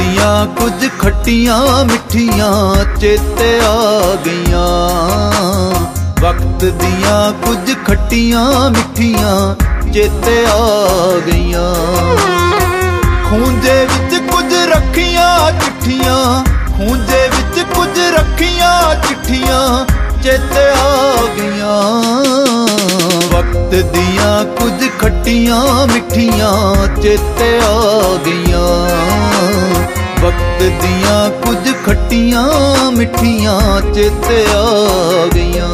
दियां कुछ खट्टियां मिठियां चेते आ गईयां। वक्त दियां कुछ खट्टियां मिठियां चेते आ गईयां। खूंजे विच कुछ रखियां चिट्ठियां, खूंजे विच कुछ रखियां चिट्ठियां चेते आ गईयां। वक्त दियां कुछ खट्टियां मिठियां चेते आ गईयां। वक्त दियां कुछ खट्टियां मिठियां चेते आ गईयां।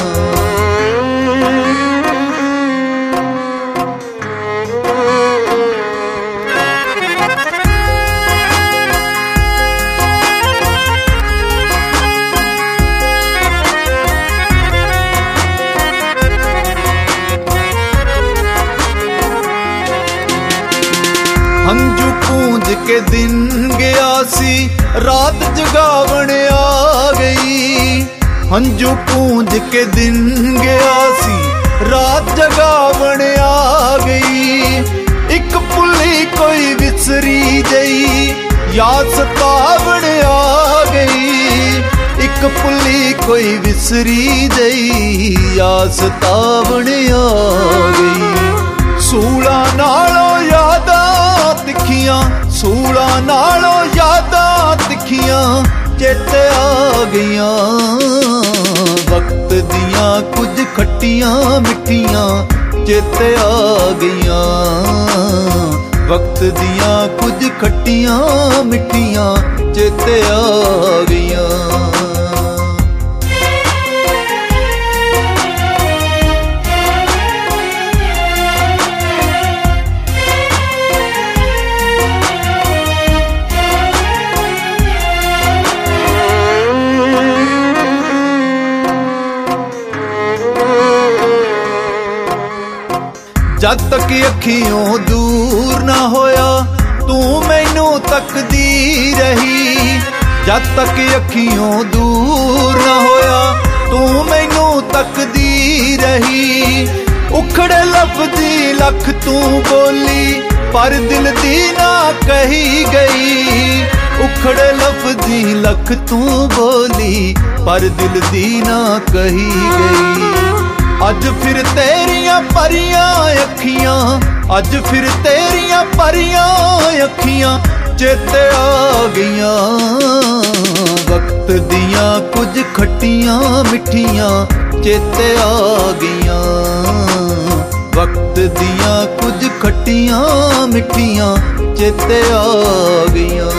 हंजू पूंज के दिन गया सी रात जगावण आ गई। हंजू पूंज के दिन गया सी रात जगावण आ गई। एक पुली कोई विसरी जई याद सतावण आ गई। एक पुली कोई विसरी जई याद सतावण आ गई। सूला नालों यादां तिखियां, सूला नालों यादां तिखियां चेते आ गईयां। वक्त दियां कुछ खट्टियां मिठियां चेते आ गईयां। वक्त दियां कुछ खट्टियां मिठियां चेते आ गईयां। जद तक अखियों दूर ना होया तू मैनू तकदी रही। जद तक अखियों दूर ना होया तू मैनू तकदी रही। उखड़े लफ्ज़ी लख तू बोली पर दिल दी ना कही गई। उखड़े लफ्ज़ी लख तू बोली पर दिल दी ना कही गई। अज फिर तेरियां परियां अखियां, अज फिर तेरियां परियां अखियां चेते आ गईयां। वक्त दियां कुछ खट्टियां मिठियां चेते आ गईयां। वक्त दियां कुछ खट्टियां मिठियां चेते आ गईयां।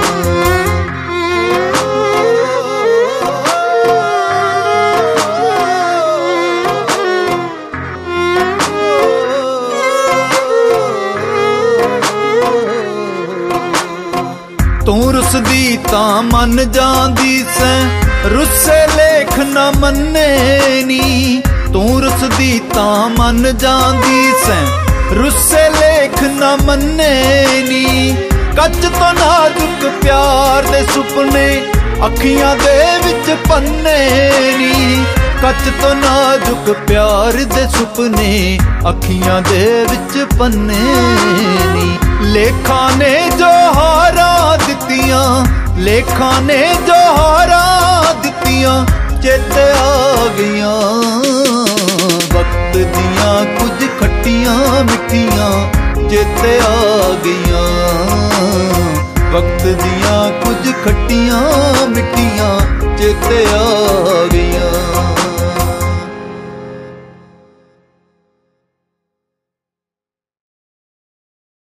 तू रुसदी तां मन जांदी सैं रुस्से लेख न मन्ने नी। तू रुसदी तां मन जांदी सैं रुस्से लेख न मन्ने नी। कच तो नाजुक प्यार दे सुपने अखियां दे विच पन्ने नी। कच तो नाजुक प्यार दे सुपने अखियां दे विच पन्ने नी। लेखा ने जो हारा दित्तियां, लेखा ने जो हारा दित्तियां चेते आ गईयां। वक्त दियां कुछ खट्टियां मिठियां चेते आ गईयां। वक्त दियां कुछ खट्टियां मिठियां चेते आ गईयां।